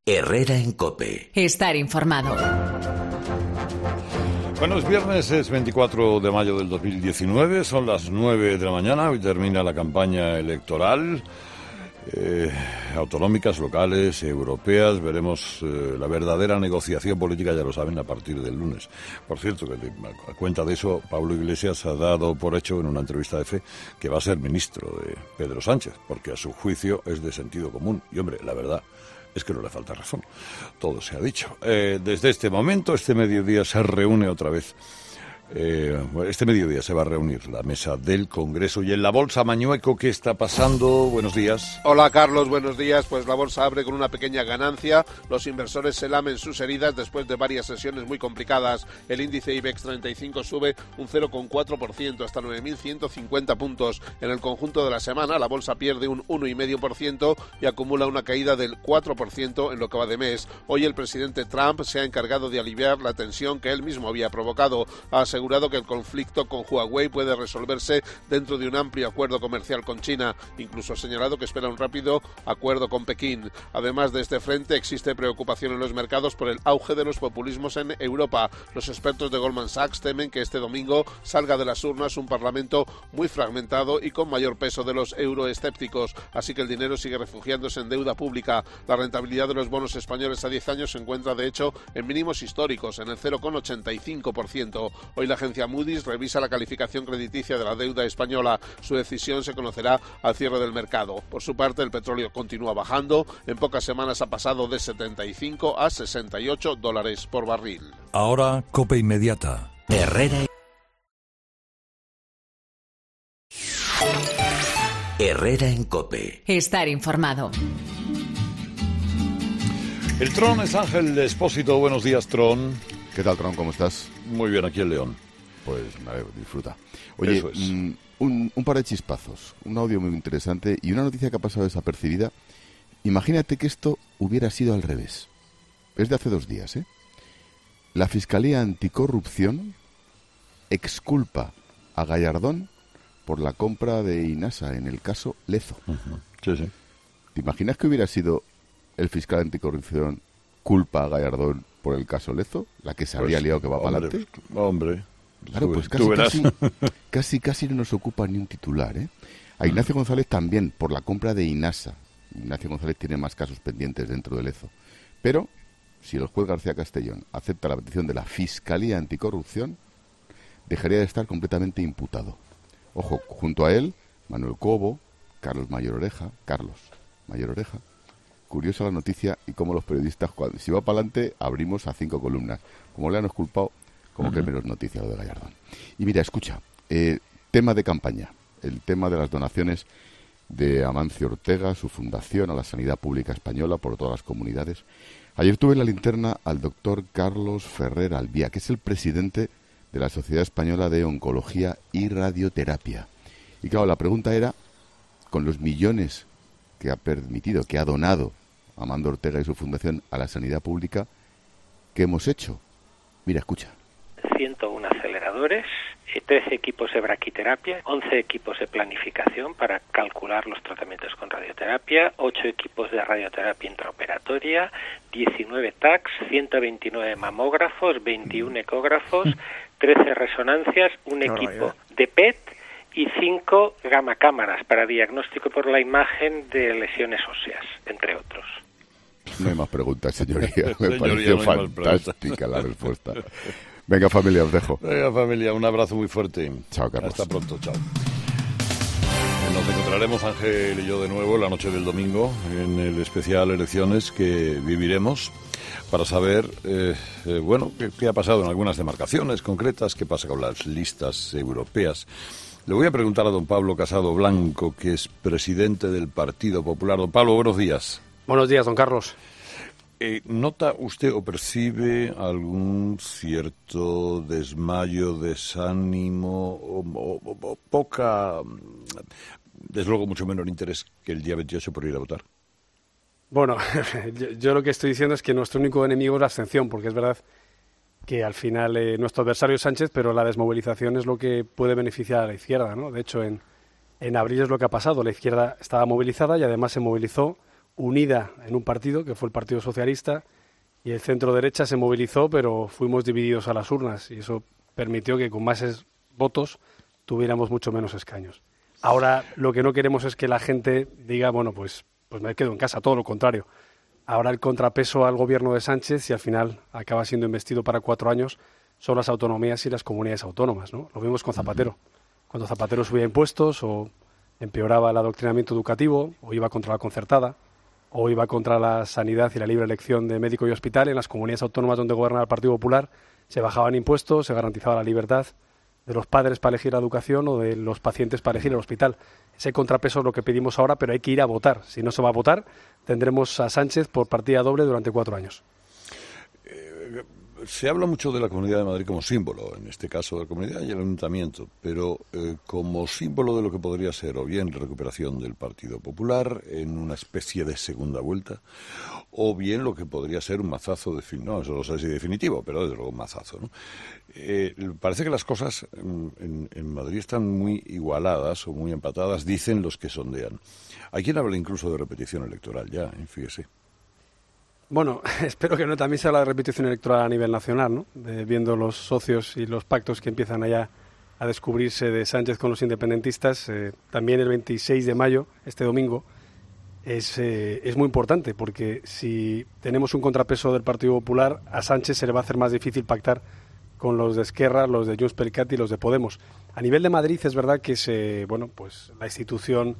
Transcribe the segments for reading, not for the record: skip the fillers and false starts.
Herrera en COPE. Estar informado. Bueno, es viernes, es 24 de mayo del 2019, son las 9 de la mañana, hoy termina la campaña electoral, autonómicas, locales, europeas. Veremos la verdadera negociación política, ya lo saben, a partir del lunes. Por cierto, que a cuenta de eso, Pablo Iglesias ha dado por hecho en una entrevista de Fe que va a ser ministro de Pedro Sánchez, porque a su juicio es de sentido común. Y hombre, la verdad es que no le falta razón. Todo se ha dicho. Desde este momento, este mediodía se reúne otra vez. Este mediodía se va a reunir la mesa del Congreso. Y en la Bolsa Mañueco, ¿qué está pasando? Buenos días. Hola, Carlos, buenos días. Pues la bolsa abre con una pequeña ganancia. Los inversores se lamen sus heridas después de varias sesiones muy complicadas. El índice IBEX 35 sube un 0,4% hasta 9.150 puntos. En el conjunto de la semana, la bolsa pierde un 1,5% y acumula una caída del 4% en lo que va de mes. Hoy el presidente Trump se ha encargado de aliviar la tensión que él mismo había provocado. Ha asegurado que el conflicto con Huawei puede resolverse dentro de un amplio acuerdo comercial con China. Incluso ha señalado que espera un rápido acuerdo con Pekín. Además de este frente, existe preocupación en los mercados por el auge de los populismos en Europa. Los expertos de Goldman Sachs temen que este domingo salga de las urnas un parlamento muy fragmentado y con mayor peso de los euroescépticos. Así que el dinero sigue refugiándose en deuda pública. La rentabilidad de los bonos españoles a 10 años se encuentra, de hecho, en mínimos históricos, en el 0,85%. Hoy la agencia Moody's revisa la calificación crediticia de la deuda española. Su decisión se conocerá al cierre del mercado. Por su parte, el petróleo continúa bajando. En pocas semanas ha pasado de 75 a $68 por barril. Ahora, COPE Inmediata. Herrera en COPE. Estar informado. El Tron es Ángel Expósito. Buenos días, Tron. ¿Qué tal, Tron? ¿Cómo estás? Muy bien, aquí en León. Pues me alegro, disfruta. Oye, un par de chispazos, un audio muy interesante y una noticia que ha pasado desapercibida. Imagínate que esto hubiera sido al revés. Es de hace 2 días, ¿eh? La Fiscalía Anticorrupción exculpa a Gallardón por la compra de Inasa en el caso Lezo. Uh-huh. Sí, sí. ¿Te imaginas que hubiera sido el fiscal anticorrupción culpa a Gallardón por el caso Lezo? La que se habría liado que va para adelante. Hombre. Claro, pues casi no nos ocupa ni un titular, ¿eh? A Ignacio González también, por la compra de Inasa. Ignacio González tiene más casos pendientes dentro de Lezo. Pero, si el juez García Castellón acepta la petición de la Fiscalía Anticorrupción, dejaría de estar completamente imputado. Ojo, junto a él, Manuel Cobo, Carlos Mayor Oreja. Curiosa la noticia y cómo los periodistas, si va para adelante, abrimos a 5 columnas. Como le han exculpado, como que es menos noticia lo de Gallardón. Y mira, escucha, tema de campaña, el tema de las donaciones de Amancio Ortega, su fundación, a la sanidad pública española por todas las comunidades. Ayer tuve en la linterna al doctor Carlos Ferrer Albía, que es el presidente de la Sociedad Española de Oncología y Radioterapia. Y claro, la pregunta era, con los millones que ha permitido, que ha donado Amancio Ortega y su fundación a la sanidad pública, ¿qué hemos hecho? Mira, escucha. 101 aceleradores, 13 equipos de braquiterapia, 11 equipos de planificación para calcular los tratamientos con radioterapia, 8 equipos de radioterapia intraoperatoria, 19 TACs, 129 mamógrafos, 21 ecógrafos, 13 resonancias, un equipo de PET y 5 gamma cámaras para diagnóstico por la imagen de lesiones óseas, entre otros. No hay más preguntas, señoría. Me pareció fantástica la respuesta. Venga, familia, os dejo. Venga, familia, un abrazo muy fuerte. Chao, Carlos. Hasta pronto, chao. Nos encontraremos, Ángel y yo, de nuevo la noche del domingo en el especial Elecciones que viviremos para saber, qué ha pasado en algunas demarcaciones concretas, qué pasa con las listas europeas. Le voy a preguntar a don Pablo Casado Blanco, que es presidente del Partido Popular. Don Pablo, buenos días. Buenos días, don Carlos. ¿Nota usted o percibe algún cierto desmayo, desánimo o poca, desde luego mucho menor interés que el día 28 por ir a votar? Bueno, yo lo que estoy diciendo es que nuestro único enemigo es la abstención, porque es verdad que al final nuestro adversario es Sánchez, pero la desmovilización es lo que puede beneficiar a la izquierda, ¿no? De hecho, en abril es lo que ha pasado. La izquierda estaba movilizada y además se movilizó unida en un partido, que fue el Partido Socialista, y el centro derecha se movilizó, pero fuimos divididos a las urnas, y eso permitió que con más votos tuviéramos mucho menos escaños. Ahora lo que no queremos es que la gente diga, bueno, pues me quedo en casa, todo lo contrario. Ahora el contrapeso al gobierno de Sánchez, y al final acaba siendo investido para 4 años, son las autonomías y las comunidades autónomas, ¿no? Lo vimos con Zapatero. Cuando Zapatero subía impuestos o empeoraba el adoctrinamiento educativo, o iba contra la concertada, o iba contra la sanidad y la libre elección de médico y hospital, en las comunidades autónomas donde gobernaba el Partido Popular se bajaban impuestos, se garantizaba la libertad de los padres para elegir la educación o de los pacientes para elegir el hospital. Ese contrapeso es lo que pedimos ahora, pero hay que ir a votar. Si no se va a votar, tendremos a Sánchez por partida doble durante 4 años. Se habla mucho de la Comunidad de Madrid como símbolo, en este caso de la Comunidad y el Ayuntamiento, pero como símbolo de lo que podría ser o bien recuperación del Partido Popular en una especie de segunda vuelta, o bien lo que podría ser un mazazo, no eso no sé si definitivo, pero desde luego un mazazo, ¿no? Parece que las cosas en Madrid están muy igualadas o muy empatadas, dicen los que sondean. Hay quien habla incluso de repetición electoral ya, fíjese. Bueno, espero que no también se habla de repetición electoral a nivel nacional, ¿no? Viendo los socios y los pactos que empiezan allá a descubrirse de Sánchez con los independentistas. También el 26 de mayo, este domingo, es muy importante, porque si tenemos un contrapeso del Partido Popular, a Sánchez se le va a hacer más difícil pactar con los de Esquerra, los de Junts per Cat y los de Podemos. A nivel de Madrid es verdad que la institución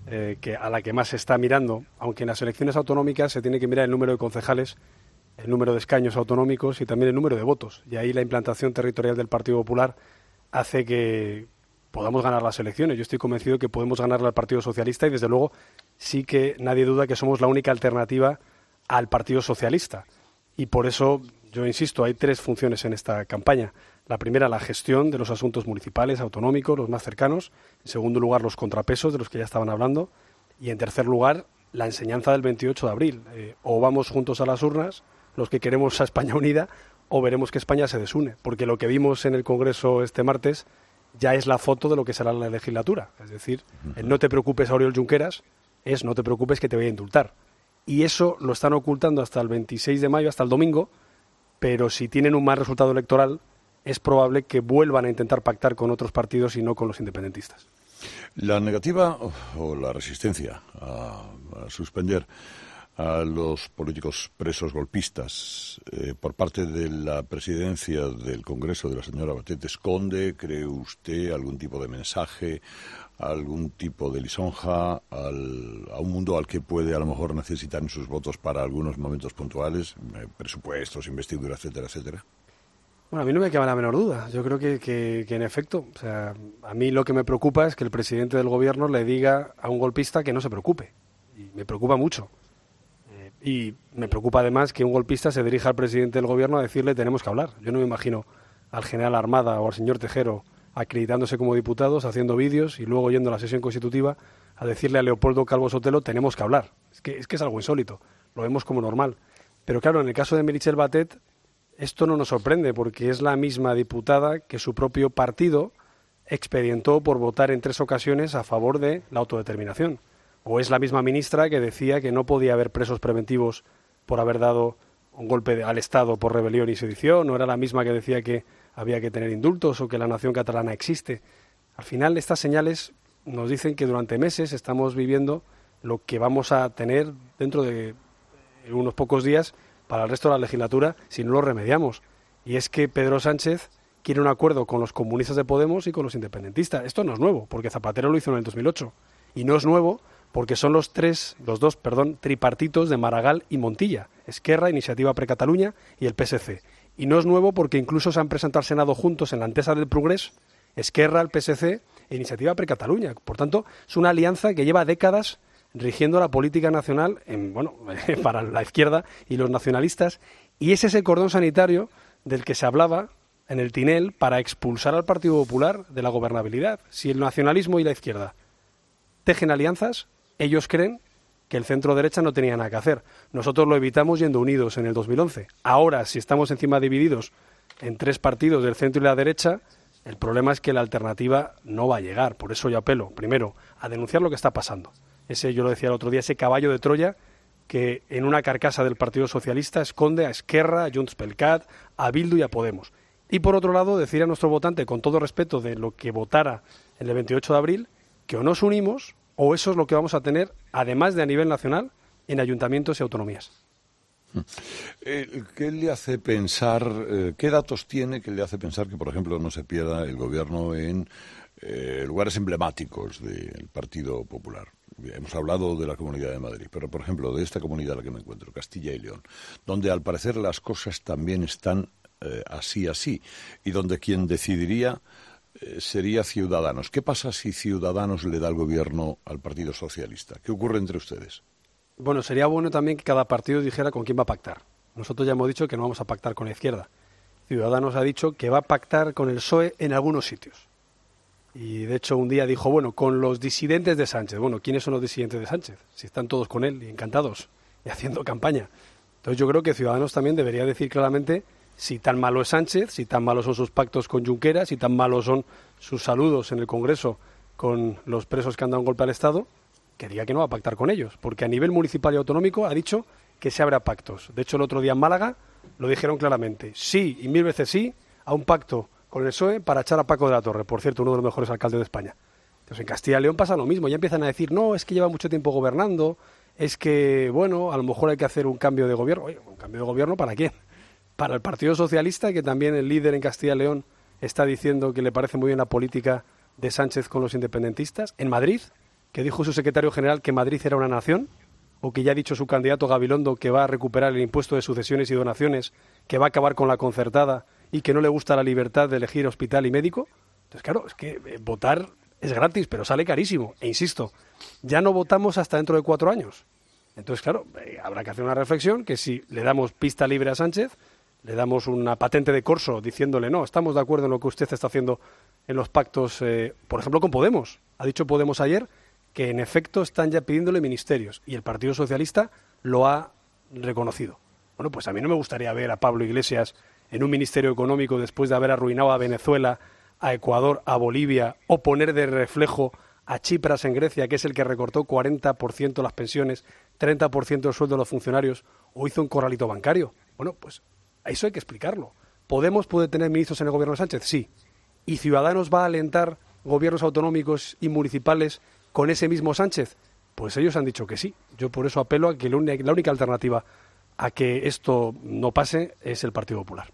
a la que más se está mirando, aunque en las elecciones autonómicas se tiene que mirar el número de concejales, el número de escaños autonómicos y también el número de votos. Y ahí la implantación territorial del Partido Popular hace que podamos ganar las elecciones. Yo estoy convencido que podemos ganarle al Partido Socialista y, desde luego, sí que nadie duda que somos la única alternativa al Partido Socialista. Y por eso, yo insisto, hay 3 funciones en esta campaña. La primera, la gestión de los asuntos municipales, autonómicos, los más cercanos. En segundo lugar, los contrapesos, de los que ya estaban hablando. Y en tercer lugar, la enseñanza del 28 de abril. O vamos juntos a las urnas, los que queremos a España unida, o veremos que España se desune. Porque lo que vimos en el Congreso este martes ya es la foto de lo que será la legislatura. Es decir, el no te preocupes, Oriol Junqueras, es no te preocupes que te voy a indultar. Y eso lo están ocultando hasta el 26 de mayo, hasta el domingo, pero si tienen un mal resultado electoral, es probable que vuelvan a intentar pactar con otros partidos y no con los independentistas. La negativa o la resistencia a suspender a los políticos presos golpistas por parte de la presidencia del Congreso de la señora Batet esconde, cree usted, algún tipo de mensaje, algún tipo de lisonja a un mundo al que puede a lo mejor necesitar sus votos para algunos momentos puntuales, presupuestos, investidura, etcétera, etcétera? Bueno, a mí no me queda la menor duda. Yo creo que en efecto, o sea, a mí lo que me preocupa es que el presidente del gobierno le diga a un golpista que no se preocupe. Y me preocupa mucho. Y me preocupa además que un golpista se dirija al presidente del gobierno a decirle tenemos que hablar. Yo no me imagino al general Armada o al señor Tejero acreditándose como diputados, haciendo vídeos y luego yendo a la sesión constitutiva a decirle a Leopoldo Calvo Sotelo tenemos que hablar. Es que es algo insólito. Lo vemos como normal. Pero claro, en el caso de Meritxell Batet, esto no nos sorprende porque es la misma diputada que su propio partido expedientó por votar en 3 ocasiones a favor de la autodeterminación. O es la misma ministra que decía que no podía haber presos preventivos por haber dado un golpe al Estado por rebelión y sedición, o era la misma que decía que había que tener indultos o que la nación catalana existe. Al final, estas señales nos dicen que durante meses estamos viviendo lo que vamos a tener dentro de unos pocos días para el resto de la legislatura si no lo remediamos. Y es que Pedro Sánchez quiere un acuerdo con los comunistas de Podemos y con los independentistas. Esto no es nuevo, porque Zapatero lo hizo en el 2008. Y no es nuevo porque son los dos tripartitos de Maragall y Montilla, Esquerra, Iniciativa per Catalunya y el PSC. Y no es nuevo porque incluso se han presentado al Senado juntos en la antesa del Progrés, Esquerra, el PSC e Iniciativa per Catalunya. Por tanto, es una alianza que lleva décadas rigiendo la política nacional para la izquierda y los nacionalistas, y es ese cordón sanitario del que se hablaba en el Tinel para expulsar al Partido Popular de la gobernabilidad. Si el nacionalismo y la izquierda tejen alianzas, ellos creen que el centro-derecha no tenía nada que hacer. Nosotros lo evitamos yendo unidos en el 2011. Ahora, si estamos encima divididos en 3 partidos del centro y la derecha, el problema es que la alternativa no va a llegar. Por eso yo apelo, primero, a denunciar lo que está pasando. Yo lo decía el otro día, ese caballo de Troya que en una carcasa del Partido Socialista esconde a Esquerra, a Junts pel Cat, a Bildu y a Podemos. Y por otro lado, decir a nuestro votante, con todo respeto de lo que votara el 28 de abril, que o nos unimos o eso es lo que vamos a tener, además de a nivel nacional, en ayuntamientos y autonomías. ¿Qué le hace pensar, qué datos tiene que le hace pensar que, por ejemplo, no se pierda el gobierno en lugares emblemáticos del Partido Popular? Hemos hablado de la Comunidad de Madrid, pero, por ejemplo, de esta comunidad en la que me encuentro, Castilla y León, donde al parecer las cosas también están así, y donde quien decidiría sería Ciudadanos. ¿Qué pasa si Ciudadanos le da el gobierno al Partido Socialista? ¿Qué ocurre entre ustedes? Bueno, sería bueno también que cada partido dijera con quién va a pactar. Nosotros ya hemos dicho que no vamos a pactar con la izquierda. Ciudadanos ha dicho que va a pactar con el PSOE en algunos sitios. Y de hecho un día dijo, bueno, con los disidentes de Sánchez. Bueno, ¿quiénes son los disidentes de Sánchez? Si están todos con él y encantados y haciendo campaña. Entonces yo creo que Ciudadanos también debería decir claramente si tan malo es Sánchez, si tan malos son sus pactos con Junqueras, si tan malos son sus saludos en el Congreso con los presos que han dado un golpe al Estado, que diga que no va a pactar con ellos. Porque a nivel municipal y autonómico ha dicho que se abra pactos. De hecho, el otro día en Málaga lo dijeron claramente. Sí, y 1000 veces sí, a un pacto con el PSOE para echar a Paco de la Torre, por cierto, uno de los mejores alcaldes de España. Entonces en Castilla y León pasa lo mismo, ya empiezan a decir, no, es que lleva mucho tiempo gobernando, es que, bueno, a lo mejor hay que hacer un cambio de gobierno. Oye, ¿un cambio de gobierno para quién? Para el Partido Socialista, que también el líder en Castilla y León está diciendo que le parece muy bien la política de Sánchez con los independentistas. En Madrid, que dijo su secretario general que Madrid era una nación, o que ya ha dicho su candidato Gabilondo que va a recuperar el impuesto de sucesiones y donaciones, que va a acabar con la concertada y que no le gusta la libertad de elegir hospital y médico. Entonces, claro, es que votar es gratis, pero sale carísimo. E insisto, ya no votamos hasta dentro de 4 años. Entonces, claro, habrá que hacer una reflexión que si le damos pista libre a Sánchez, le damos una patente de corso diciéndole, no, estamos de acuerdo en lo que usted está haciendo en los pactos, por ejemplo, con Podemos. Ha dicho Podemos ayer que en efecto están ya pidiéndole ministerios y el Partido Socialista lo ha reconocido. Bueno, pues a mí no me gustaría ver a Pablo Iglesias en un ministerio económico después de haber arruinado a Venezuela, a Ecuador, a Bolivia, o poner de reflejo a Tsipras en Grecia, que es el que recortó 40% las pensiones, 30% el sueldo de los funcionarios, o hizo un corralito bancario. Bueno, pues eso hay que explicarlo. ¿Podemos puede tener ministros en el gobierno de Sánchez? Sí. ¿Y Ciudadanos va a alentar gobiernos autonómicos y municipales con ese mismo Sánchez? Pues ellos han dicho que sí. Yo por eso apelo a que la única alternativa a que esto no pase es el Partido Popular.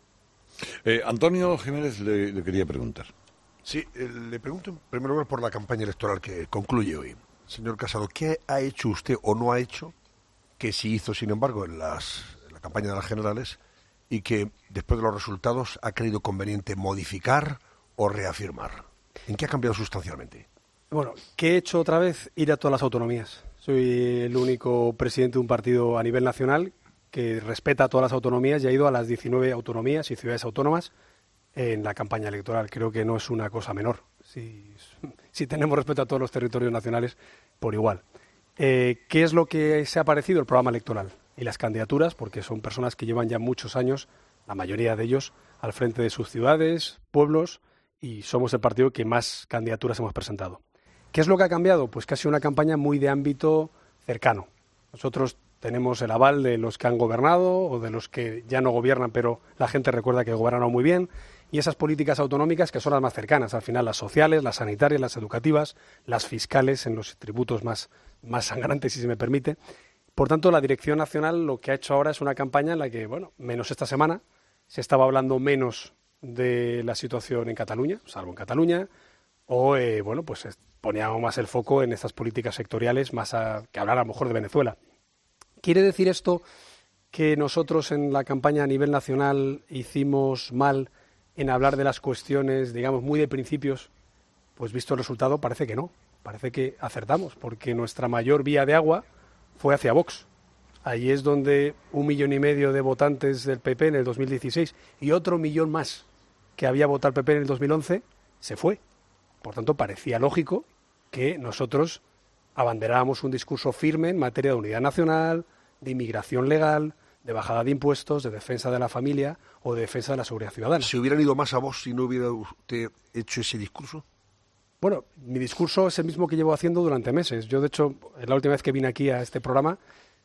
Antonio Jiménez le quería preguntar. Sí, le pregunto en primer lugar por la campaña electoral que concluye hoy. Señor Casado, ¿qué ha hecho usted o no ha hecho que sí hizo, sin embargo, en la campaña de las generales y que después de los resultados ha creído conveniente modificar o reafirmar? ¿En qué ha cambiado sustancialmente? Bueno, ¿qué he hecho otra vez? Ir a todas las autonomías. Soy el único presidente de un partido a nivel nacional que respeta a todas las autonomías y ha ido a las 19 autonomías y ciudades autónomas en la campaña electoral. Creo que no es una cosa menor. Si tenemos respeto a todos los territorios nacionales, por igual. ¿Qué es lo que se ha parecido? El programa electoral y las candidaturas, porque son personas que llevan ya muchos años, la mayoría de ellos, al frente de sus ciudades, pueblos, y somos el partido que más candidaturas hemos presentado. ¿Qué es lo que ha cambiado? Pues que ha sido una campaña muy de ámbito cercano. Nosotros tenemos el aval de los que han gobernado o de los que ya no gobiernan, pero la gente recuerda que gobernaron muy bien, y esas políticas autonómicas que son las más cercanas, al final las sociales, las sanitarias, las educativas, las fiscales en los tributos más sangrantes, si se me permite. Por tanto, la Dirección Nacional lo que ha hecho ahora es una campaña en la que, bueno, menos esta semana, se estaba hablando menos de la situación en Cataluña, salvo en Cataluña, o, bueno, pues poníamos más el foco en estas políticas sectoriales, que hablar a lo mejor de Venezuela. ¿Quiere decir esto que nosotros en la campaña a nivel nacional hicimos mal en hablar de las cuestiones, digamos, muy de principios? Pues visto el resultado parece que no, parece que acertamos, porque nuestra mayor vía de agua fue hacia Vox. Allí es donde 1,5 millones de votantes del PP en el 2016 y otro 1 millón más que había votado el PP en el 2011 se fue. Por tanto, parecía lógico que nosotros abanderáramos un discurso firme en materia de unidad nacional, de inmigración legal, de bajada de impuestos, de defensa de la familia o de defensa de la seguridad ciudadana. ¿Se hubieran ido más a Vox si no hubiera usted hecho ese discurso? Bueno, mi discurso es el mismo que llevo haciendo durante meses. Yo, de hecho, la última vez que vine aquí a este programa,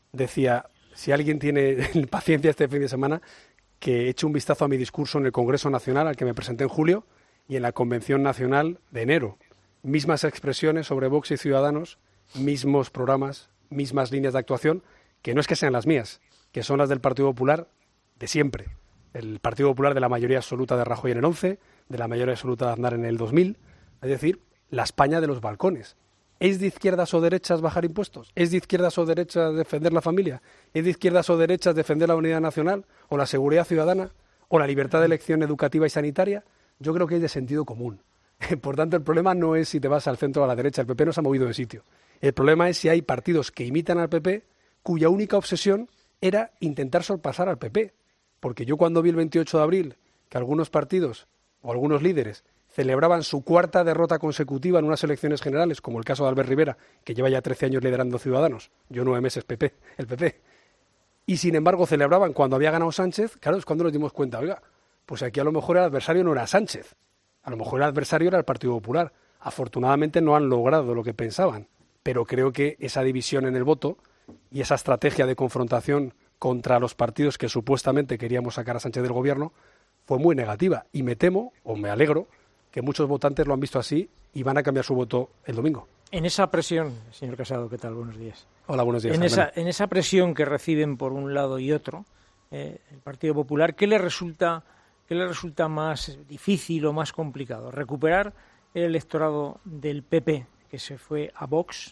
decía, si alguien tiene paciencia este fin de semana, que eche un vistazo a mi discurso en el Congreso Nacional al que me presenté en julio y en la Convención Nacional de enero. Mismas expresiones sobre Vox y Ciudadanos, mismos programas, mismas líneas de actuación, que no es que sean las mías, que son las del Partido Popular de siempre. El Partido Popular de la mayoría absoluta de Rajoy en el 11, de la mayoría absoluta de Aznar en el 2000, es decir, la España de los balcones. ¿Es de izquierdas o derechas bajar impuestos? ¿Es de izquierdas o derechas defender la familia? ¿Es de izquierdas o derechas defender la unidad nacional o la seguridad ciudadana o la libertad de elección educativa y sanitaria? Yo creo que es de sentido común. Por tanto, el problema no es si te vas al centro o a la derecha. El PP no se ha movido de sitio. El problema es si hay partidos que imitan al PP cuya única obsesión era intentar sorpasar al PP. Porque yo cuando vi el 28 de abril que algunos partidos o algunos líderes celebraban su cuarta derrota consecutiva en unas elecciones generales, como el caso de Albert Rivera, que lleva ya 13 años liderando Ciudadanos, yo 9 meses el PP, y sin embargo celebraban cuando había ganado Sánchez, claro, es cuando nos dimos cuenta, oiga, pues aquí a lo mejor el adversario no era Sánchez, a lo mejor el adversario era el Partido Popular. Afortunadamente no han logrado lo que pensaban, pero creo que esa división en el voto y esa estrategia de confrontación contra los partidos que supuestamente queríamos sacar a Sánchez del gobierno fue muy negativa, y me temo, o me alegro, que muchos votantes lo han visto así y van a cambiar su voto el domingo. En esa presión, señor Casado, ¿qué tal? Buenos días. Hola, buenos días. En esa presión que reciben por un lado y otro, el Partido Popular, ¿qué le resulta más difícil o más complicado? ¿Recuperar el electorado del PP que se fue a Vox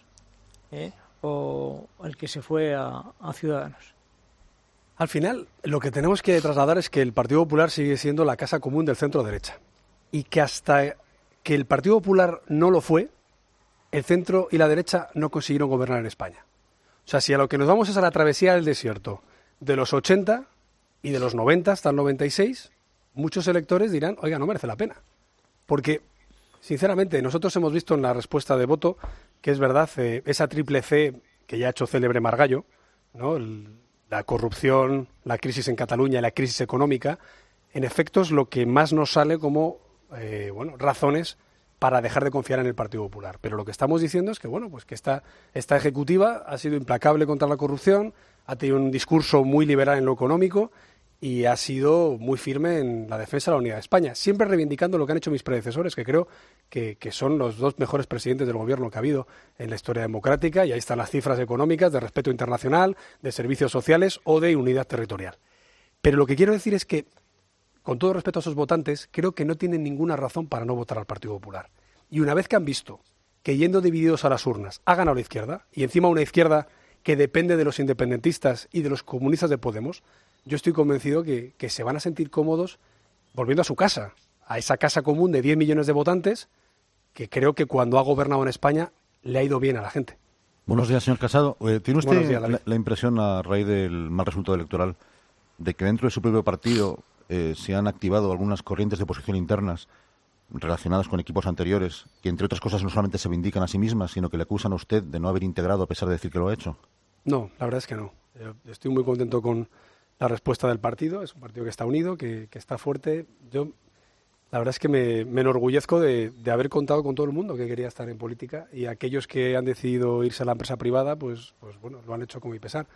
o el que se fue a Ciudadanos? Al final, lo que tenemos que trasladar es que el Partido Popular sigue siendo la casa común del centro-derecha. Y que hasta que el Partido Popular no lo fue, el centro y la derecha no consiguieron gobernar en España. O sea, si a lo que nos vamos es a la travesía del desierto de los 80 y de los 90 hasta el 96, muchos electores dirán, oiga, no merece la pena. Porque, sinceramente, nosotros hemos visto en la respuesta de voto que es verdad, esa triple C que ya ha hecho célebre Margallo, ¿no? La corrupción, la crisis en Cataluña y la crisis económica, en efecto es lo que más nos sale como razones para dejar de confiar en el Partido Popular. Pero lo que estamos diciendo es que, pues que esta ejecutiva ha sido implacable contra la corrupción, ha tenido un discurso muy liberal en lo económico y ha sido muy firme en la defensa de la unidad de España, siempre reivindicando lo que han hecho mis predecesores, que creo que son los dos mejores presidentes del gobierno que ha habido en la historia democrática, y ahí están las cifras económicas de respeto internacional, de servicios sociales o de unidad territorial. Pero lo que quiero decir es que, con todo respeto a esos votantes, creo que no tienen ninguna razón para no votar al Partido Popular. Y una vez que han visto que yendo divididos a las urnas ha ganado la izquierda, y encima una izquierda que depende de los independentistas y de los comunistas de Podemos, yo estoy convencido que se van a sentir cómodos volviendo a su casa, a esa casa común de 10 millones de votantes, que creo que cuando ha gobernado en España le ha ido bien a la gente. Buenos días, señor Casado. ¿Tiene usted la impresión, a raíz del mal resultado electoral, de que dentro de su propio partido se han activado algunas corrientes de oposición internas relacionadas con equipos anteriores, que entre otras cosas no solamente se vindican a sí mismas, sino que le acusan a usted de no haber integrado a pesar de decir que lo ha hecho? No, la verdad es que no. Yo estoy muy contento con la respuesta del partido. Es un partido que está unido, que está fuerte. Yo, la verdad es que me enorgullezco de haber contado con todo el mundo que quería estar en política, y aquellos que han decidido irse a la empresa privada, pues bueno, lo han hecho con mi pesar.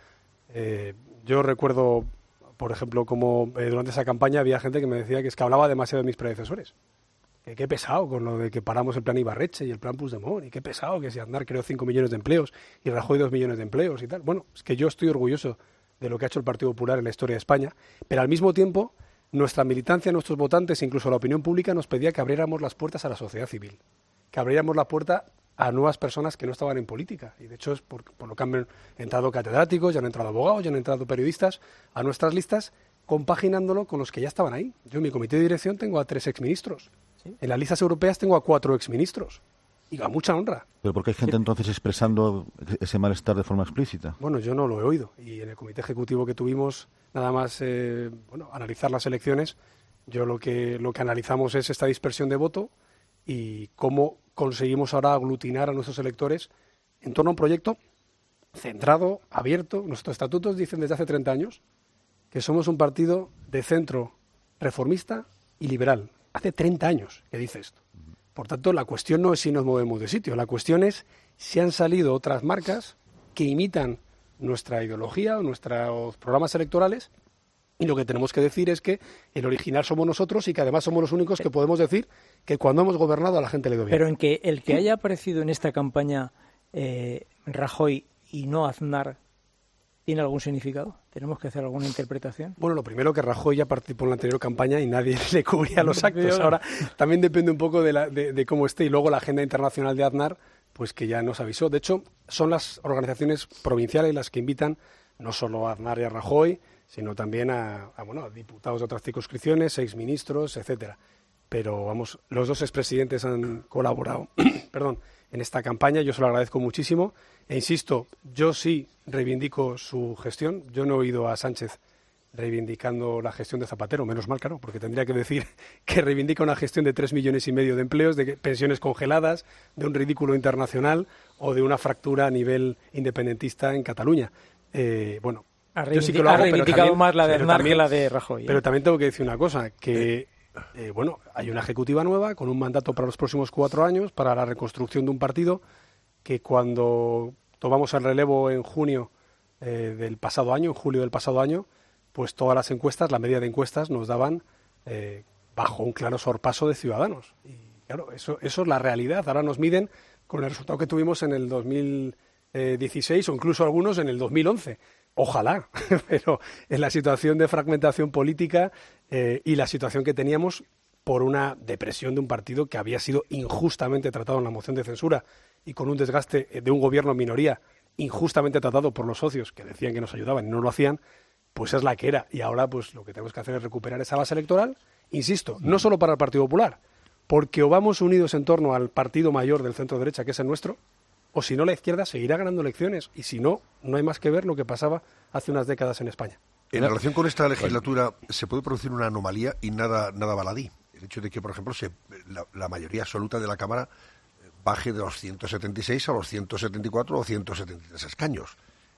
Yo recuerdo, por ejemplo, como durante esa campaña había gente que me decía que es que hablaba demasiado de mis predecesores. Que qué pesado con lo de que paramos el plan Ibarretxe y el plan Puigdemont, y qué pesado que si Aznar creó 5 millones de empleos y Rajoy 2 millones de empleos y tal. Bueno, es que yo estoy orgulloso de lo que ha hecho el Partido Popular en la historia de España, pero al mismo tiempo nuestra militancia, nuestros votantes e incluso la opinión pública nos pedía que abriéramos las puertas a la sociedad civil, que abriéramos la puerta a nuevas personas que no estaban en política, y de hecho es por lo que han entrado catedráticos, ya han entrado abogados, ya han entrado periodistas a nuestras listas, compaginándolo con los que ya estaban ahí. Yo en mi comité de dirección tengo a 3 exministros. ¿Sí? En las listas europeas tengo a 4 exministros. Y a mucha honra. ¿Pero por qué hay gente entonces expresando ese malestar de forma explícita? Bueno, yo no lo he oído. Y en el comité ejecutivo que tuvimos, nada más analizar las elecciones, yo lo que analizamos es esta dispersión de voto y cómo conseguimos ahora aglutinar a nuestros electores en torno a un proyecto centrado, abierto. Nuestros estatutos dicen desde hace 30 años que somos un partido de centro reformista y liberal. Hace 30 años que dice esto. Por tanto, la cuestión no es si nos movemos de sitio, la cuestión es si han salido otras marcas que imitan nuestra ideología o nuestros programas electorales, y lo que tenemos que decir es que el original somos nosotros y que además somos los únicos que podemos decir que cuando hemos gobernado a la gente le dio bien. Pero en que el que haya aparecido en esta campaña Rajoy y no Aznar, ¿tiene algún significado? ¿Tenemos que hacer alguna interpretación? Bueno, lo primero, que Rajoy ya participó en la anterior campaña y nadie le cubría los actos. Ahora también depende un poco de cómo esté. Y luego la agenda internacional de Aznar, pues que ya nos avisó. De hecho, son las organizaciones provinciales las que invitan no solo a Aznar y a Rajoy, sino también a diputados de otras circunscripciones, exministros, etcétera. Pero vamos, los dos expresidentes han colaborado en esta campaña, yo se lo agradezco muchísimo. E insisto, yo sí reivindico su gestión. Yo no he oído a Sánchez reivindicando la gestión de Zapatero, menos mal, claro, porque tendría que decir que reivindica una gestión de 3,5 millones de empleos, de pensiones congeladas, de un ridículo internacional o de una fractura a nivel independentista en Cataluña. Yo sí que lo hago, ha reivindicado más la de Aznar que la de Rajoy. Pero también tengo que decir una cosa, que hay una ejecutiva nueva con un mandato para los próximos 4 años para la reconstrucción de un partido que cuando tomamos el relevo en junio del pasado año, en julio del pasado año, pues todas las encuestas, la media de encuestas nos daban bajo un claro sorpaso de Ciudadanos. Y claro, eso es la realidad. Ahora nos miden con el resultado que tuvimos en el 2016 o incluso algunos en el 2011. Ojalá, pero en la situación de fragmentación política y la situación que teníamos por una depresión de un partido que había sido injustamente tratado en la moción de censura y con un desgaste de un gobierno en minoría injustamente tratado por los socios que decían que nos ayudaban y no lo hacían, pues es la que era. Y ahora pues lo que tenemos que hacer es recuperar esa base electoral, insisto, no solo para el Partido Popular, porque o vamos unidos en torno al partido mayor del centro derecha, que es el nuestro, o si no la izquierda seguirá ganando elecciones, y si no, no hay más que ver lo que pasaba hace unas décadas en España. En relación con esta legislatura se puede producir una anomalía y nada baladí. El hecho de que, por ejemplo, la mayoría absoluta de la Cámara baje de los 176 a los 174 o 173 escaños.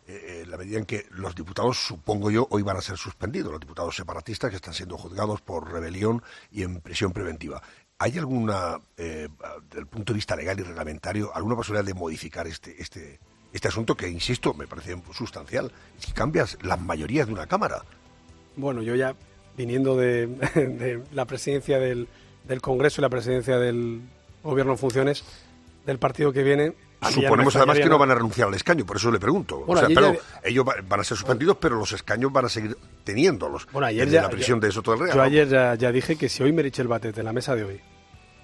La medida en que los diputados, supongo yo, hoy van a ser suspendidos, los diputados separatistas que están siendo juzgados por rebelión y en prisión preventiva. ¿Hay alguna, desde el punto de vista legal y reglamentario, alguna posibilidad de modificar este asunto que, insisto, me parece sustancial? Es que cambias las mayorías de una Cámara. Bueno, yo ya, viniendo de la presidencia del Congreso y la presidencia del Gobierno en funciones del partido que viene... Suponemos además que no van a renunciar al escaño, por eso le pregunto. Bueno, ellos van a ser suspendidos, pero los escaños van a seguir teniéndolos. Bueno, ayer desde la prisión de Soto del Real. Yo ayer ya dije que si hoy Meritxell Batet, en la mesa de hoy,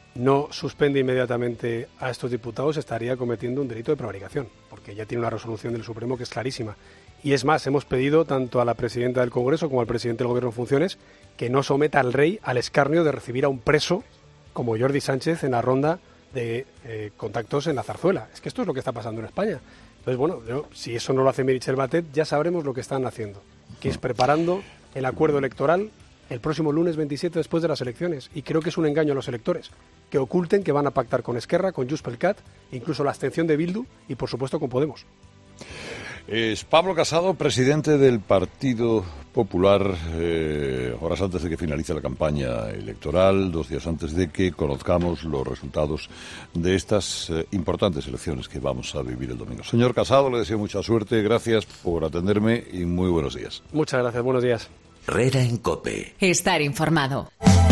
no suspende inmediatamente a estos diputados, estaría cometiendo un delito de prevaricación, porque ya tiene una resolución del Supremo que es clarísima. Y es más, hemos pedido tanto a la presidenta del Congreso como al presidente del Gobierno en funciones que no someta al rey al escarnio de recibir a un preso como Jordi Sánchez en la ronda de contactos en la Zarzuela. Es que esto es lo que está pasando en España. Entonces, bueno, si eso no lo hace Meritxell Batet, ya sabremos lo que están haciendo, que es preparando el acuerdo electoral el próximo lunes 27 después de las elecciones. Y creo que es un engaño a los electores, que oculten que van a pactar con Esquerra, con Junts pel Cat, incluso la abstención de Bildu y, por supuesto, con Podemos. Es Pablo Casado, presidente del Partido Popular, horas antes de que finalice la campaña electoral, 2 días antes de que conozcamos los resultados de estas importantes elecciones que vamos a vivir el domingo. Señor Casado, le deseo mucha suerte, gracias por atenderme y muy buenos días. Muchas gracias, buenos días. Herrera en COPE. Estar informado.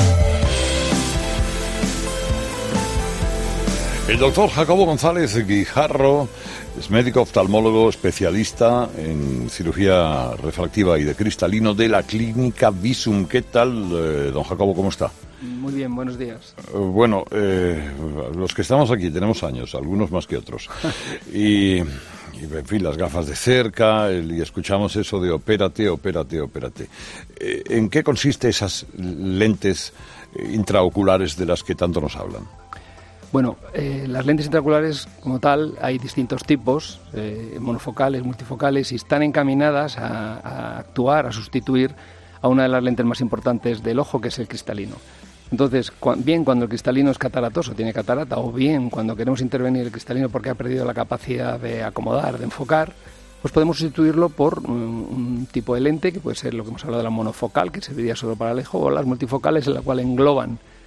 El doctor Jacobo González Guijarro es médico oftalmólogo especialista en cirugía refractiva y de cristalino de la clínica Visum. ¿Qué tal, don Jacobo, cómo está? Muy bien, buenos días. Bueno, los que estamos aquí tenemos años, algunos más que otros. Y en fin, las gafas de cerca, y escuchamos eso de opérate. ¿En qué consiste esas lentes intraoculares de las que tanto nos hablan? Bueno, las lentes intraoculares como tal hay distintos tipos, monofocales, multifocales, y están encaminadas a actuar, a sustituir a una de las lentes más importantes del ojo, que es el cristalino. Entonces, bien cuando el cristalino es cataratoso, tiene catarata, o bien cuando queremos intervenir el cristalino porque ha perdido la capacidad de acomodar, de enfocar, pues podemos sustituirlo por un tipo de lente que puede ser lo que hemos hablado de la monofocal, que serviría solo para el ojo, o las multifocales, en la cual engloban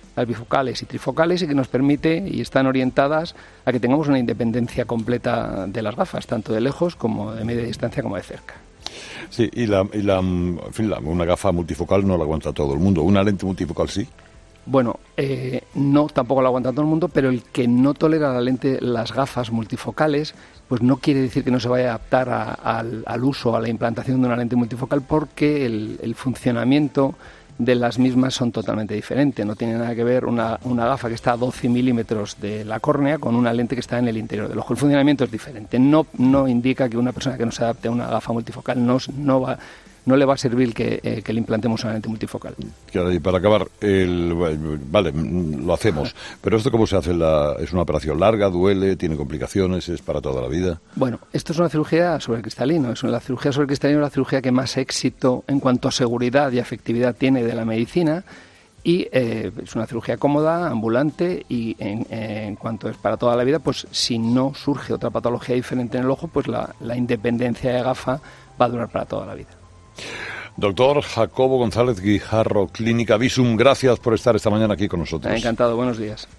las bifocales y trifocales, y que nos permite y están orientadas a que tengamos una independencia completa de las gafas, tanto de lejos como de media distancia como de cerca. Sí, una gafa multifocal no la aguanta todo el mundo. ¿Una lente multifocal sí? Bueno, no, tampoco lo aguanta todo el mundo, pero el que no tolera las gafas multifocales, pues no quiere decir que no se vaya a adaptar al uso, a la implantación de una lente multifocal, porque el funcionamiento de las mismas son totalmente diferentes. No tiene nada que ver una gafa que está a 12 milímetros de la córnea con una lente que está en el interior del ojo. El funcionamiento es diferente. No indica que una persona que no se adapte a una gafa multifocal no le va a servir que le implantemos una lente multifocal. Y para acabar, vale, lo hacemos, pero ¿esto cómo se hace? ¿Es una operación larga, duele, tiene complicaciones, es para toda la vida? Bueno, esto es una cirugía sobre el cristalino. La cirugía sobre el cristalino es la cirugía que más éxito en cuanto a seguridad y efectividad tiene de la medicina, y es una cirugía cómoda, ambulante, y en cuanto es para toda la vida, pues si no surge otra patología diferente en el ojo, pues la independencia de gafa va a durar para toda la vida. Doctor Jacobo González Guijarro, Clínica Visum, gracias por estar esta mañana aquí con nosotros. Encantado, buenos días.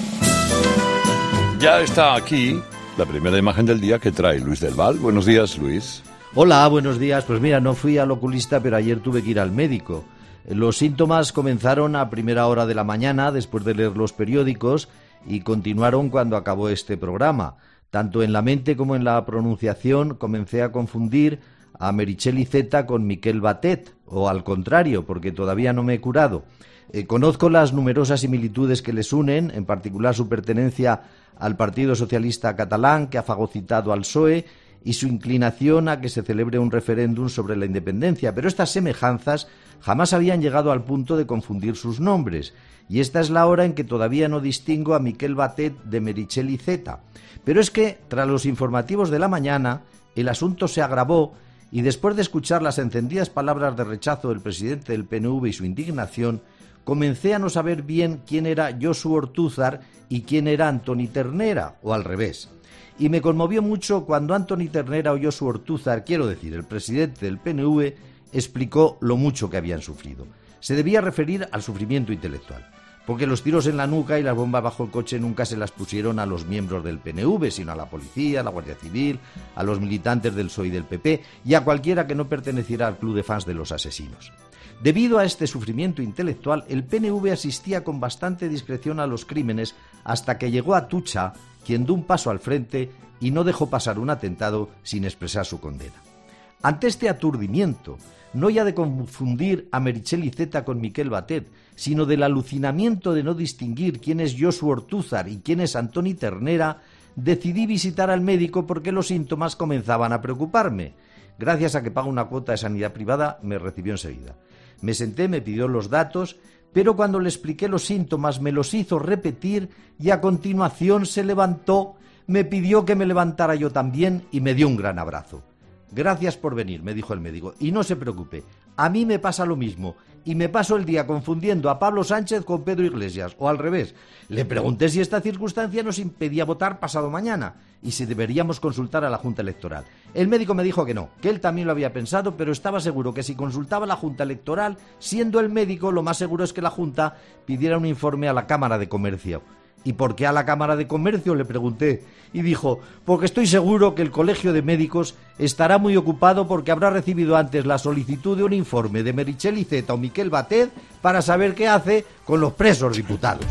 Ya está aquí la primera imagen del día que trae Luis del Val. Buenos días, Luis. Hola, buenos días. Pues mira, no fui al oculista, pero ayer tuve que ir al médico. Los síntomas comenzaron a primera hora de la mañana, después de leer los periódicos, y continuaron cuando acabó este programa. Tanto en la mente como en la pronunciación comencé a confundir a Meritxell Iceta con Miquel Batet, o al contrario, porque todavía no me he curado. Conozco las numerosas similitudes que les unen, en particular su pertenencia al Partido Socialista Catalán, que ha fagocitado al PSOE, y su inclinación a que se celebre un referéndum sobre la independencia, pero estas semejanzas jamás habían llegado al punto de confundir sus nombres, y esta es la hora en que todavía no distingo a Miquel Batet de Meritxell Iceta. Pero es que, tras los informativos de la mañana, el asunto se agravó, y después de escuchar las encendidas palabras de rechazo del presidente del PNV y su indignación, comencé a no saber bien quién era Josu Ortúzar y quién era Antoni Ternera, o al revés. Y me conmovió mucho cuando Antoni Ternera o Josu Ortúzar, quiero decir, el presidente del PNV, explicó lo mucho que habían sufrido. Se debía referir al sufrimiento intelectual, porque los tiros en la nuca y las bombas bajo el coche nunca se las pusieron a los miembros del PNV, sino a la policía, a la Guardia Civil, a los militantes del PSOE y del PP, y a cualquiera que no perteneciera al club de fans de los asesinos. Debido a este sufrimiento intelectual, el PNV asistía con bastante discreción a los crímenes hasta que llegó Atutxa, quien dio un paso al frente y no dejó pasar un atentado sin expresar su condena. Ante este aturdimiento, no ya de confundir a Meritxell Iceta con Miquel Batet, sino del alucinamiento de no distinguir quién es Josu Ortúzar y quién es Antoni Ternera, decidí visitar al médico porque los síntomas comenzaban a preocuparme. Gracias a que pago una cuota de sanidad privada, me recibió enseguida. Me senté, me pidió los datos, pero cuando le expliqué los síntomas me los hizo repetir y a continuación se levantó, me pidió que me levantara yo también y me dio un gran abrazo. Gracias por venir, me dijo el médico, y no se preocupe, a mí me pasa lo mismo, y me paso el día confundiendo a Pablo Sánchez con Pedro Iglesias, o al revés. Le pregunté si esta circunstancia nos impedía votar pasado mañana, y si deberíamos consultar a la Junta Electoral. El médico me dijo que no, que él también lo había pensado, pero estaba seguro que si consultaba a la Junta Electoral, siendo el médico, lo más seguro es que la Junta pidiera un informe a la Cámara de Comercio. ¿Y por qué a la Cámara de Comercio?, le pregunté, y dijo, porque estoy seguro que el Colegio de Médicos estará muy ocupado porque habrá recibido antes la solicitud de un informe de Meritxell Iceta o Miquel Batet para saber qué hace con los presos diputados.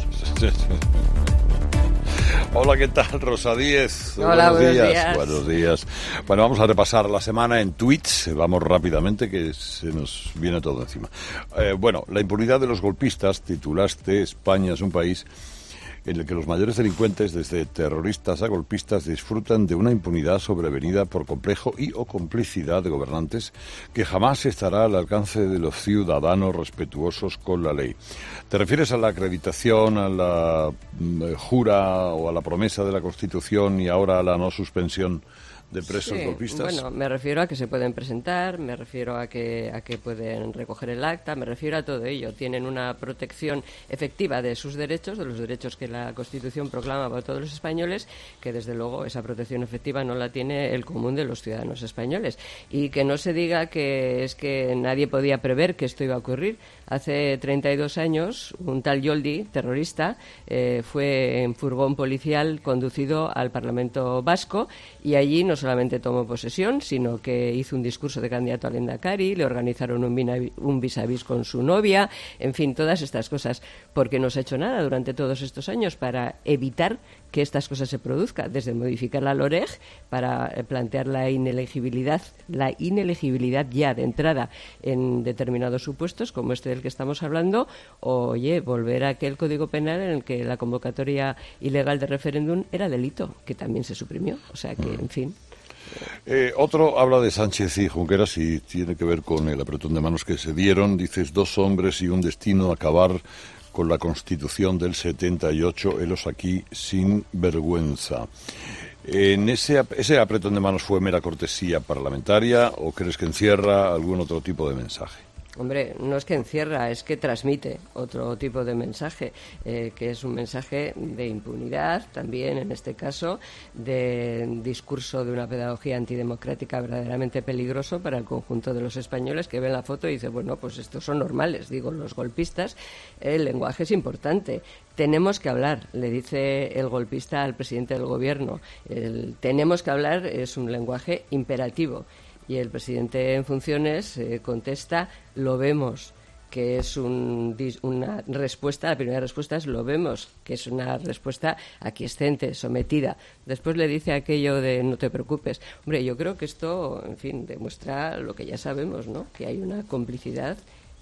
Hola, ¿qué tal? Rosa Díez. Hola, buenos días. Buenos días. Bueno, vamos a repasar la semana en tweets. Vamos rápidamente, que se nos viene todo encima. Bueno, la impunidad de los golpistas, titulaste, España es un país en el que los mayores delincuentes, desde terroristas a golpistas, disfrutan de una impunidad sobrevenida por complejo y o complicidad de gobernantes que jamás estará al alcance de los ciudadanos respetuosos con la ley. ¿Te refieres a la acreditación, a la jura o a la promesa de la Constitución y ahora a la no suspensión de presos golpistas? Bueno, me refiero a que se pueden presentar, me refiero a que pueden recoger el acta, me refiero a todo ello. Tienen una protección efectiva de sus derechos, de los derechos que la Constitución proclama para todos los españoles, que desde luego esa protección efectiva no la tiene el común de los ciudadanos españoles. Y que no se diga que es que nadie podía prever que esto iba a ocurrir. Hace 32 años, un tal Yoldi, terrorista, fue en furgón policial conducido al Parlamento Vasco y allí no solamente tomó posesión, sino que hizo un discurso de candidato al Lehendakari, le organizaron un vis a vis con su novia, en fin, todas estas cosas, porque no se ha hecho nada durante todos estos años para evitar que estas cosas se produzcan, desde modificar la LOREG para plantear la inelegibilidad ya de entrada en determinados supuestos, como este del que estamos hablando, o, volver a aquel Código Penal en el que la convocatoria ilegal de referéndum era delito, que también se suprimió. O sea que, en fin. Otro habla de Sánchez y Junqueras y tiene que ver con el apretón de manos que se dieron. Dices, 2 hombres y un destino, acabar con la Constitución del 78, helos aquí sin vergüenza. ¿En ese apretón de manos fue mera cortesía parlamentaria o crees que encierra algún otro tipo de mensaje? Hombre, no es que encierra, es que transmite otro tipo de mensaje, que es un mensaje de impunidad, también en este caso, de discurso de una pedagogía antidemocrática verdaderamente peligroso para el conjunto de los españoles que ven la foto y dicen, bueno, pues estos son normales, digo, los golpistas, el lenguaje es importante. Tenemos que hablar, le dice el golpista al presidente del gobierno. Tenemos que hablar es un lenguaje imperativo. Y el presidente en funciones contesta, lo vemos, que es una respuesta, la primera respuesta es lo vemos, que es una respuesta aquiescente, sometida. Después le dice aquello de no te preocupes. Hombre, yo creo que esto, en fin, demuestra lo que ya sabemos, ¿no? Que hay una complicidad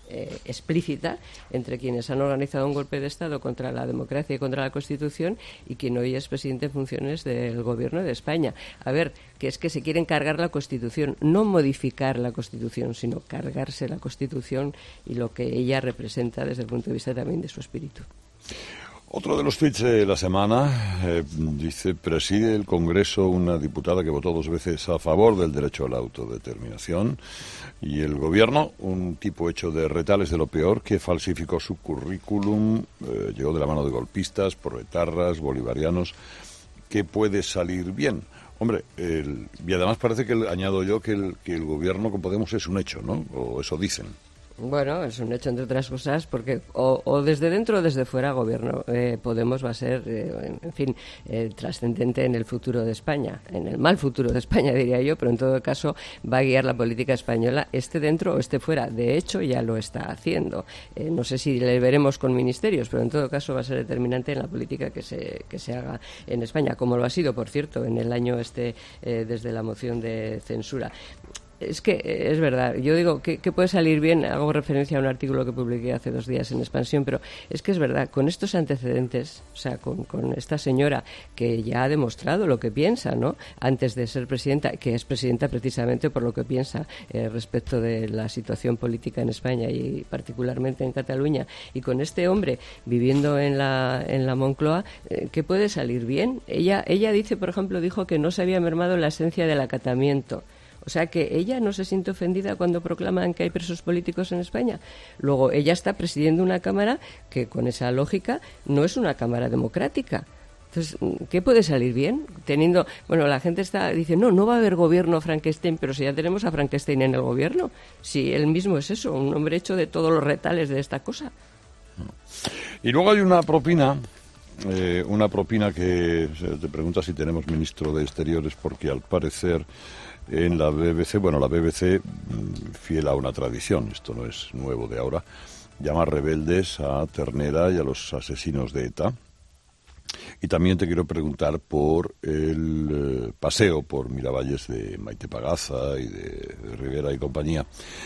explícita entre quienes han organizado un golpe de Estado contra la democracia y contra la Constitución y quien hoy es presidente en funciones del Gobierno de España. A ver, que es que se quieren cargar la Constitución, no modificar la Constitución, sino cargarse la Constitución y lo que ella representa desde el punto de vista también de su espíritu. Otro de los tweets de la semana dice, preside el Congreso una diputada que votó 2 veces a favor del derecho a la autodeterminación y el Gobierno, un tipo hecho de retales de lo peor que falsificó su currículum, llegó de la mano de golpistas, proetarras, bolivarianos. ¿Qué puede salir bien? Hombre, y además parece que, añado yo, que el Gobierno con Podemos es un hecho, ¿no? O eso dicen. Bueno, es un hecho, entre otras cosas, porque o desde dentro o desde fuera gobierno Podemos va a ser, en fin, trascendente en el futuro de España, en el mal futuro de España, diría yo, pero en todo caso va a guiar la política española, esté dentro o esté fuera. De hecho, ya lo está haciendo. No sé si le veremos con ministerios, pero en todo caso va a ser determinante en la política que se haga en España, como lo ha sido, por cierto, en el año desde la moción de censura. Es que es verdad, yo digo que puede salir bien, hago referencia a un artículo que publiqué hace 2 días en Expansión, pero es que es verdad, con estos antecedentes, o sea, con esta señora que ya ha demostrado lo que piensa, ¿no?, antes de ser presidenta, que es presidenta precisamente por lo que piensa respecto de la situación política en España y particularmente en Cataluña, y con este hombre viviendo en la Moncloa, ¿qué puede salir bien? Ella dice, por ejemplo, dijo que no se había mermado la esencia del acatamiento. O sea que ella no se siente ofendida cuando proclaman que hay presos políticos en España. Luego, ella está presidiendo una Cámara que, con esa lógica, no es una Cámara democrática. Entonces, ¿qué puede salir bien? La gente dice, no va a haber gobierno Frankenstein, pero si ya tenemos a Frankenstein en el gobierno, si él mismo es eso, un hombre hecho de todos los retales de esta cosa. Y luego hay una propina que te pregunta si tenemos ministro de Exteriores, porque al parecer en la BBC, la BBC, fiel a una tradición, esto no es nuevo de ahora, llama rebeldes a Ternera y a los asesinos de ETA. Y también te quiero preguntar por el paseo por Miravalles de Maite Pagaza y de Rivera y compañía.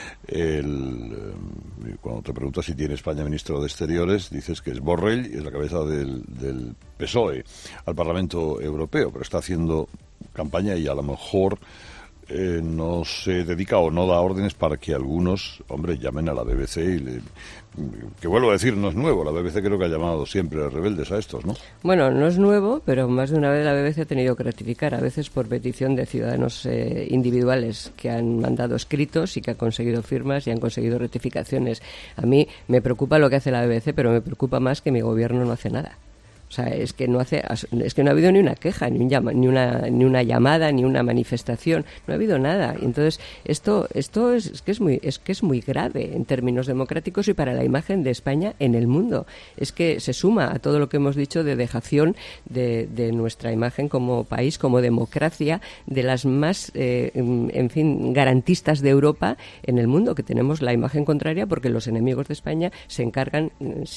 Cuando te preguntas si tiene España ministro de Exteriores, dices que es Borrell y es la cabeza del PSOE al Parlamento Europeo, pero está haciendo campaña y a lo mejor no se dedica o no da órdenes para que algunos, hombre, llamen a la BBC que vuelvo a decir, no es nuevo, la BBC creo que ha llamado siempre rebeldes a estos, ¿no? Bueno, no es nuevo, pero más de una vez la BBC ha tenido que rectificar, a veces por petición de ciudadanos individuales que han mandado escritos y que han conseguido firmas y han conseguido rectificaciones. A mí me preocupa lo que hace la BBC, pero me preocupa más que mi gobierno no hace nada. O sea, es que no ha habido ni una queja, ni una llamada, ni una manifestación, no ha habido nada. Entonces, esto es que es muy grave en términos democráticos y para la imagen de España en el mundo. Es que se suma a todo lo que hemos dicho de dejación de nuestra imagen como país, como democracia, de las más, en fin, garantistas de Europa en el mundo, que tenemos la imagen contraria porque los enemigos de España se encargan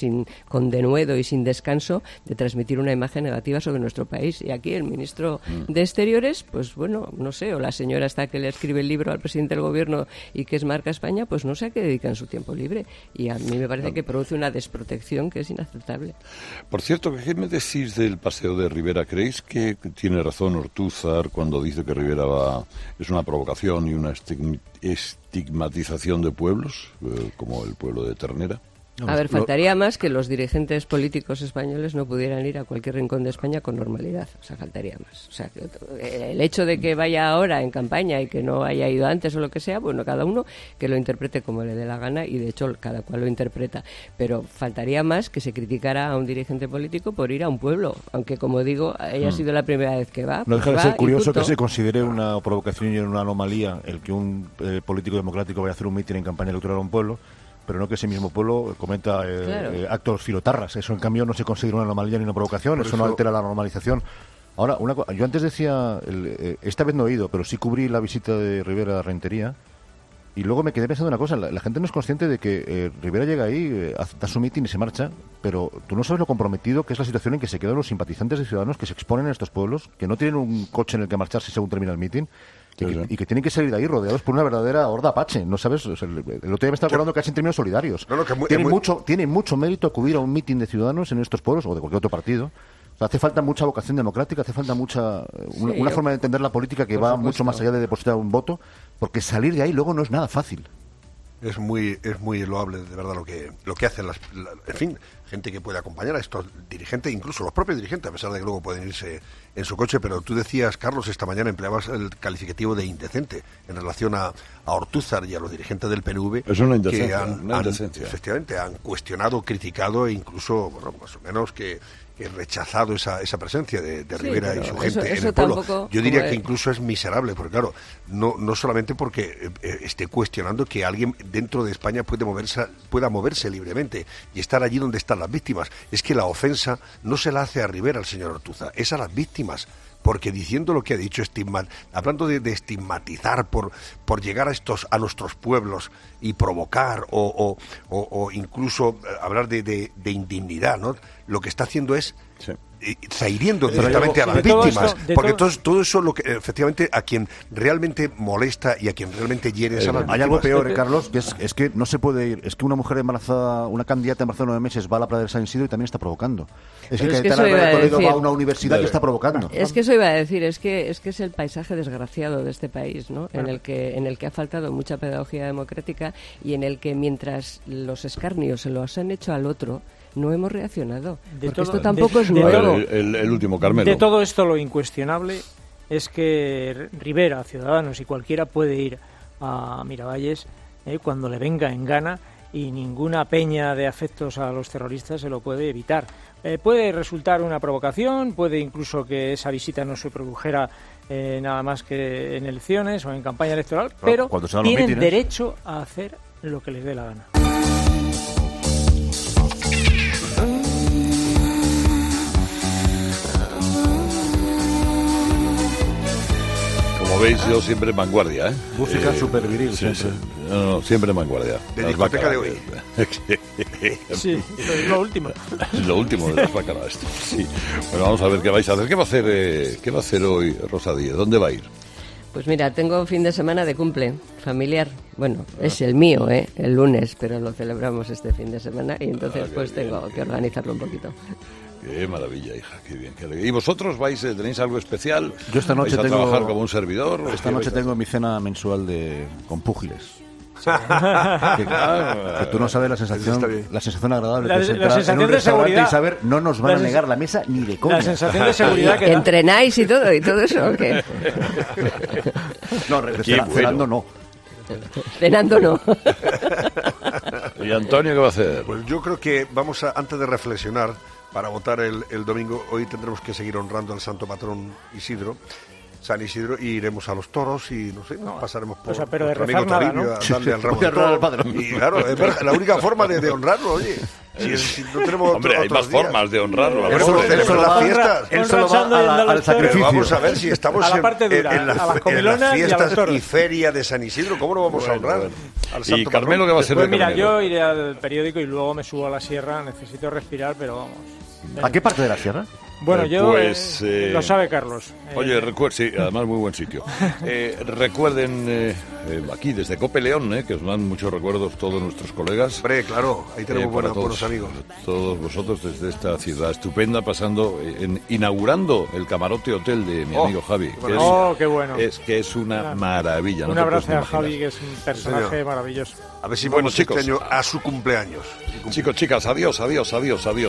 con denuedo y sin descanso de transmitir una imagen negativa sobre nuestro país. Y aquí el ministro de Exteriores, pues bueno, no sé, o la señora esta que le escribe el libro al presidente del gobierno y que es Marca España, pues no sé a qué dedican su tiempo libre. Y a mí me parece que produce una desprotección que es inaceptable. Por cierto, ¿qué me decís del paseo de Rivera? ¿Creéis que tiene razón Ortúzar cuando dice que Rivera es una provocación y una estigmatización de pueblos, como el pueblo de Ternera? A ver, faltaría más que los dirigentes políticos españoles no pudieran ir a cualquier rincón de España con normalidad. O sea, faltaría más. O sea, el hecho de que vaya ahora en campaña y que no haya ido antes o lo que sea, bueno, cada uno que lo interprete como le dé la gana y, de hecho, cada cual lo interpreta. Pero faltaría más que se criticara a un dirigente político por ir a un pueblo. Aunque, como digo, haya sido la primera vez que va. No deja de ser curioso que se considere una provocación y una anomalía el que un político democrático vaya a hacer un mitin en campaña electoral a un pueblo, pero no que ese mismo pueblo cometa actos filotarras. Eso, en cambio, no se considera una anomalía ni una provocación. Eso no altera la normalización. Ahora, yo antes decía, esta vez no he ido, pero sí cubrí la visita de Rivera a Rentería, y luego me quedé pensando una cosa. La gente no es consciente de que Rivera llega ahí, da su mitin y se marcha, pero tú no sabes lo comprometido que es la situación en que se quedan los simpatizantes de Ciudadanos que se exponen en estos pueblos, que no tienen un coche en el que marcharse según termina el mitin, y que tienen que salir de ahí rodeados por una verdadera horda apache, ¿no sabes? O sea, el otro día me estaba acordando casi en términos solidarios. Tiene mucho mérito acudir a un mitin de Ciudadanos en estos pueblos, o de cualquier otro partido. O sea, hace falta mucha vocación democrática, hace falta una forma de entender la política que va mucho más allá de depositar un voto, porque salir de ahí luego no es nada fácil. Es muy loable, de verdad, lo que hacen en fin, gente que puede acompañar a estos dirigentes, incluso los propios dirigentes, a pesar de que luego pueden irse en su coche. Pero tú decías, Carlos, esta mañana empleabas el calificativo de indecente en relación a Ortúzar y a los dirigentes del PNV. Es una indecencia, que efectivamente han cuestionado, criticado e incluso, bueno, más o menos que rechazado esa presencia de Rivera y su gente en el pueblo. Yo diría que incluso es miserable, porque claro, no solamente porque esté cuestionando que alguien dentro de España pueda moverse libremente y estar allí donde están las víctimas. Es que la ofensa no se la hace a Rivera, al señor Ortúzar, es a las víctimas. Porque diciendo lo que ha dicho, hablando de estigmatizar por llegar a nuestros pueblos y provocar o incluso hablar de indignidad, ¿no? Lo que está haciendo es está hiriendo directamente a las víctimas, porque todo eso lo que efectivamente a quien realmente molesta y a quien realmente hiere es a las víctimas. Hay algo peor, Carlos, que es que no se puede ir. Es que una mujer embarazada, una candidata embarazada de 9 meses va a la playa del San Isidro y también está provocando. Es que va a una universidad y está provocando. Es que eso iba a decir, es que es el paisaje desgraciado de este país, ¿no? En el que ha faltado mucha pedagogía democrática y en el que mientras los escarnios se los han hecho al otro, no hemos reaccionado. Porque esto tampoco es nuevo. El último, Carmelo. De todo esto, lo incuestionable es que Rivera, Ciudadanos y cualquiera puede ir a Miravalles cuando le venga en gana, y ninguna peña de afectos a los terroristas se lo puede evitar. Puede resultar una provocación, puede incluso que esa visita no se produjera nada más que en elecciones o en campaña electoral, pero tienen derecho a hacer lo que les dé la gana. Como veis, yo siempre en vanguardia, ¿eh? Música súper viril, siempre. No, siempre en vanguardia. De discoteca de hoy. Sí, es lo último. Es lo último de las bacalaos esto. Sí. Bueno, vamos a ver qué vais a hacer. ¿Qué va a hacer hoy Rosa Díez? ¿Dónde va a ir? Pues mira, tengo fin de semana de cumple familiar. Bueno, es el mío, el lunes, pero lo celebramos este fin de semana y entonces pues tengo que organizarlo un poquito. Qué maravilla, hija, qué bien. Qué alegría. ¿Y vosotros tenéis algo especial? Yo esta noche ¿Vais a tengo trabajar como un servidor? Esta noche tengo mi cena mensual con púgiles. que tú no sabes la sensación agradable que es entrar en un restaurante y saber no nos van a negar la mesa ni de coña. La sensación de seguridad que ¿entrenáis y todo eso o qué? No, cenando no. Cenando no. ¿Y Antonio qué va a hacer? Pues yo creo que vamos a, antes de reflexionar para votar el domingo, hoy tendremos que seguir honrando al santo patrón San Isidro, y iremos a los toros y no sé, pasaremos por pero de nuestro amigo nada, Toribio, ¿no? a darle al ramo de toro. Y claro, es la única forma de honrarlo, oye. Si no tenemos Hombre, hay más formas de honrarlo. Eso las fiestas. Él solo va al sacrificio. Pero vamos a ver si estamos en las fiestas y feria de San Isidro, ¿cómo no vamos a honrar al santo ¿Y Carmelo qué va a hacer? Pues mira, yo iré al periódico y luego me subo a la sierra. Necesito respirar, pero vamos. ¿A qué parte de la sierra? Bueno, lo sabe Carlos. Oye, sí, además muy buen sitio. Recuerden, aquí desde Cope León, que os dan muchos recuerdos todos nuestros colegas. Hombre, claro, ahí tenemos buenos amigos. Todos vosotros desde esta ciudad estupenda, inaugurando el camarote hotel de mi amigo Javi. Qué bueno. Que es una maravilla. Un abrazo a Javi, que es un personaje maravilloso. A ver si vamos este año a su cumpleaños. Chicos, chicas, adiós.